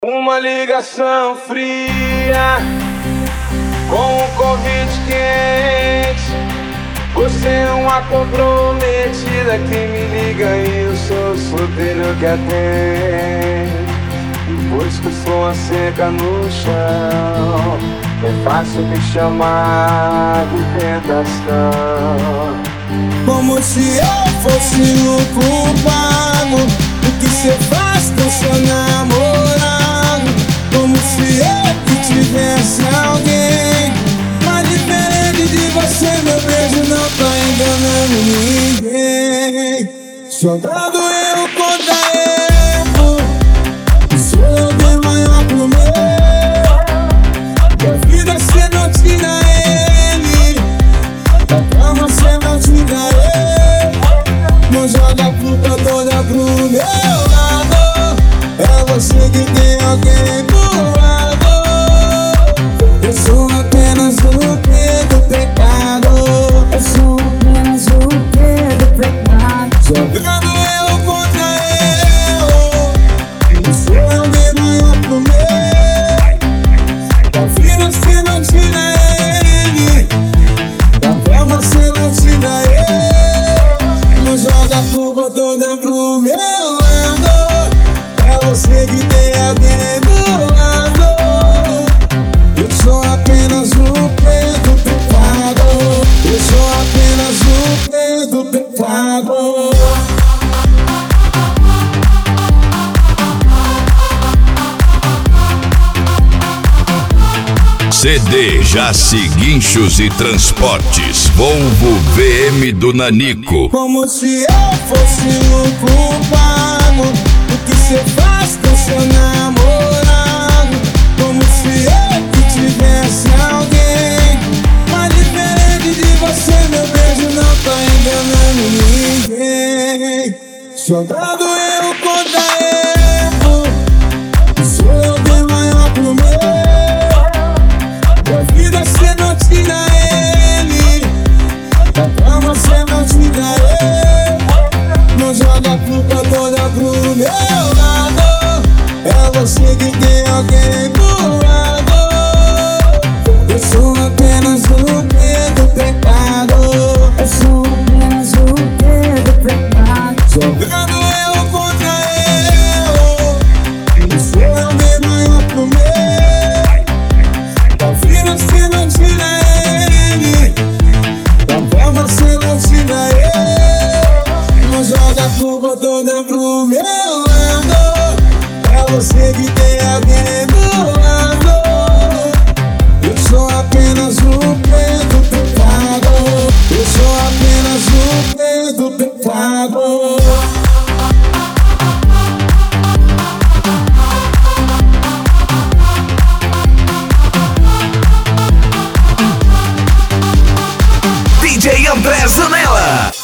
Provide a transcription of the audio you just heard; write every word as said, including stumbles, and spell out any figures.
Uma ligação fria com um convite quente. Você é uma comprometida que me liga e eu sou solteiro que atende. Depois que sua seca no chão, é fácil me chamar de tentação. Como se eu fosse o culpado do que cê faz com seu namorado. Como se eu que tivesse alguém. Mas diferente de você, meu beijo não tá enganando ninguém. Soldado eu contra erro, sou eu bem maior pro meu. Da vida cê não tira ele, da cama cê não tira ele. Não joga a culpa toda pro meu lado. É você que tem alguém do lado. Eu sou apenas o que do pecado. Eu sou apenas o que do pecado. Jogando eu contra eu. Você é o bem maior pro meu. Da vida cê não tira ele, da cama cê não tira ele. Não joga a culpa toda pro meu lado. É você que tem alguém do lado. Eu sou apenas o que do pecado. Eu sou apenas o que do pecado. C D Jaci Guinchos e Transportes Volvo V M do Nanico. Como se eu fosse o culpado do que cê faz com seu namorado. Como se eu que tivesse alguém. Mas diferente de você, meu beijo não tá enganando ninguém. Soldado eu contra erro, sou eu bem maior pro meu. Da vida cê não tira ele, da cama cê não tira ele. Não joga a culpa toda pro meu lado. É você que tem alguém do lado. Eu sou apenas o que do pecado. Eu sou apenas o que do pecado. Jogando eu contra eu. Você é o bem maior pro meu. Da vida cê não tira ele, da cama cê não tira ele. Não joga a culpa toda pro meu lado. É você que tem alguém do lado. Eu sou apenas o que do pecado. Eu sou apenas o que do pecado. D J André Zanella.